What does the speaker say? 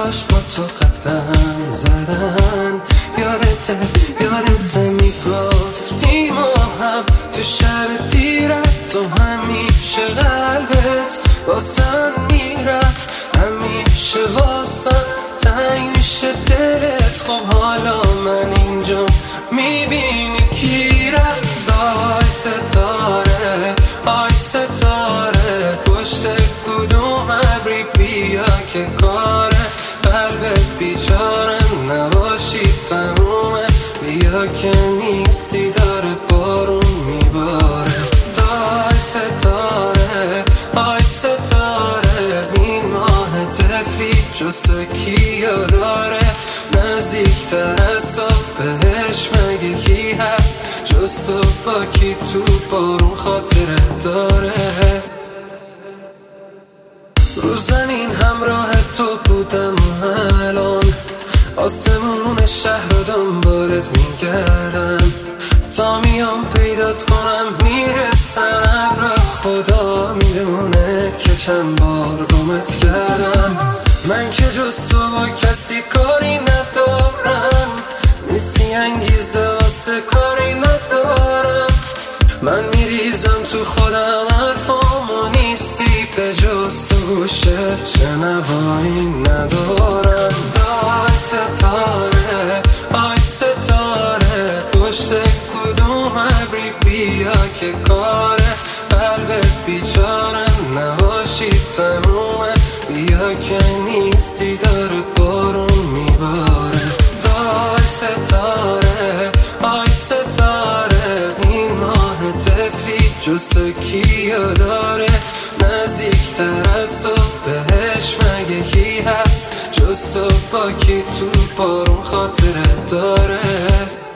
کاش با تو قدم زدن. یادت میگفتی ما هم تو شب تیرت تو همیشه قلبت واسم میرفت، همیشه واسم تنگ میشه دلت. خب حالا من اینجا میبینی کی رفت. آی ستاره پشت کدوم ابری بیا که کاره قلبت بیچاره نباشی تمومه. بیا که نیستی داره بارون میباره. آی ستاره این ماه طفلی جز تو کیو داره؟ نزدیکتر از تو بهش مگه کی هست جز تو؟ با کی تو بارون خاطره داره؟ رو زمین همراه تو بودم الان آسمون شهر رو دنبالت میگردم تا میام پیدات کنم میرسم ابر. خدا میدونه که چند بار گمت کردم. من که جز تو با کسی کاری ندارم، نیستی انگیزه واسه کاری ندارم. من میریزم تو خودم حرفامو نیستی به جز تو گوشه شنوایی ندارم. آی ستاره پشت کدوم ابری بیا که کاره قلبت بیچاره نباشی تمومه. بیا که نیستی داره بارون میباره. آی ستاره این ماه طفلی جز تو کیو داره؟ نزدیکتر از تو بهش مگه کی هست جز تو؟ با کی تو بارون خاطره داره؟